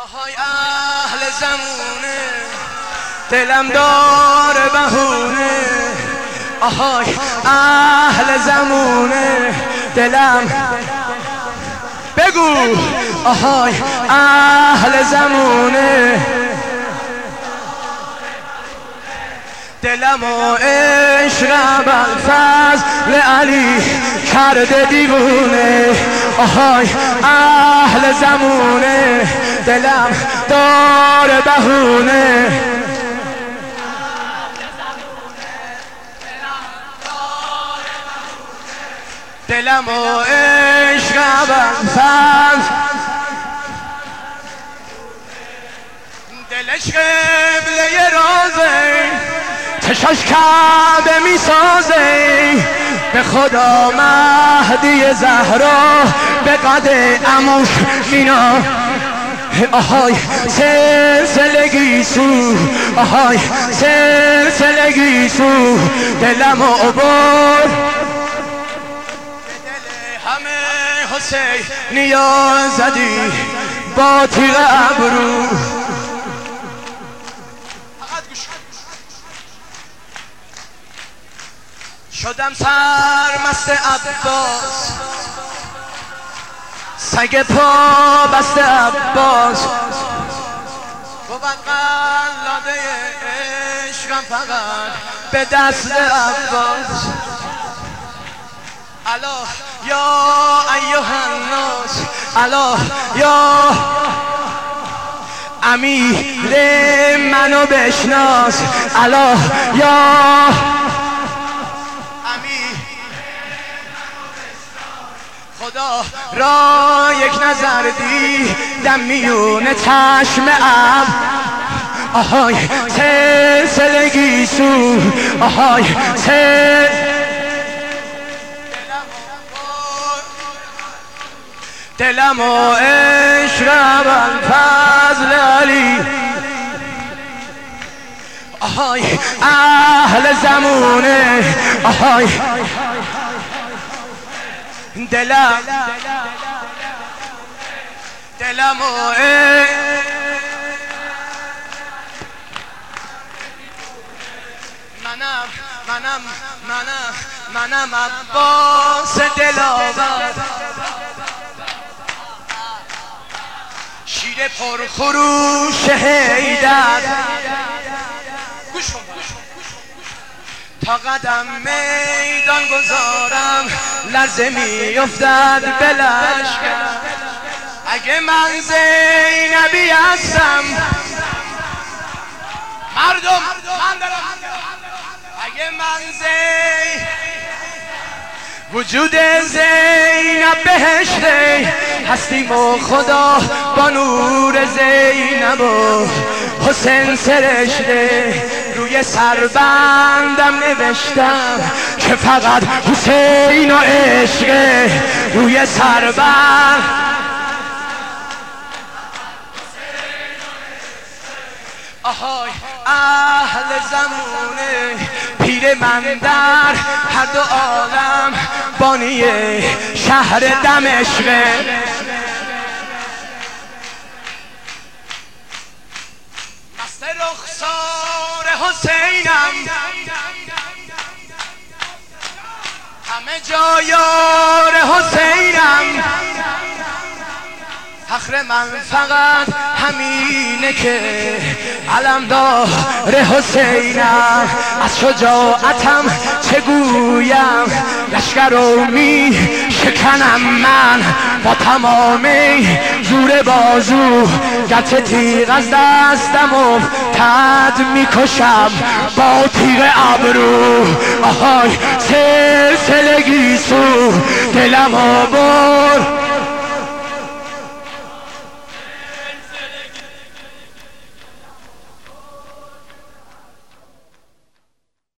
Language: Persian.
آهای اهل زمونه دلم داره بهونه، آهای اهل زمونه دلم بگو، آهای اهل زمونه دلم و عشق ابوالفضل علی کرده دیوونه، آهای اهل زمونه دلم داره بهونه، دلم و عشق ابوالفضل دلش قبله رازه، چشاش کعبه میسازه، به خدا مهدی زهرا به قد عموش مینا، آهای سلسلگی سو، آهای سلسلگی سو دلم و عبور همه حسین نیاز زدی با تیغ ابرو. شدم سرمست عباس، سگ پا بست عباس، بود قلاده عشقم فقط به دست عباس. الا یا ایها الناس، الا یا امیر منو بشناس، الا یا خدا را یک نظر دیدم میونه چشم اب، آهای سلسلگی سو، آهای دلم و عشق ابوالفضل علی، آهای اهل زمونه، آهای دلم و منم عباس دلاور، شیر پرخروش حیدر، تا قدم میدان گذارم لرزه میافتد به لشکر، اگه من زینبی هستم مردم من دارم، اگه من وجود زینب بهشته هستیم و خدا با نور زینب و حسین سرشته، روی سربندم نوشتم که فقط حسین و عشقه، روی سربند آهای اهل زمونه پیر من در هر دو عالم بانی شهر دمشقه، مست رخسار حسینم همه جا یار حسینم، فخر من فقط همینه که علمدار حسینم، از شجاعتم چه گویم لشکر رو می شکنم من با تمام زور بازو، گرچه تیغ از دستم افتد میکشم با تیغ ابرو، آهای سلسلگی سو دلم و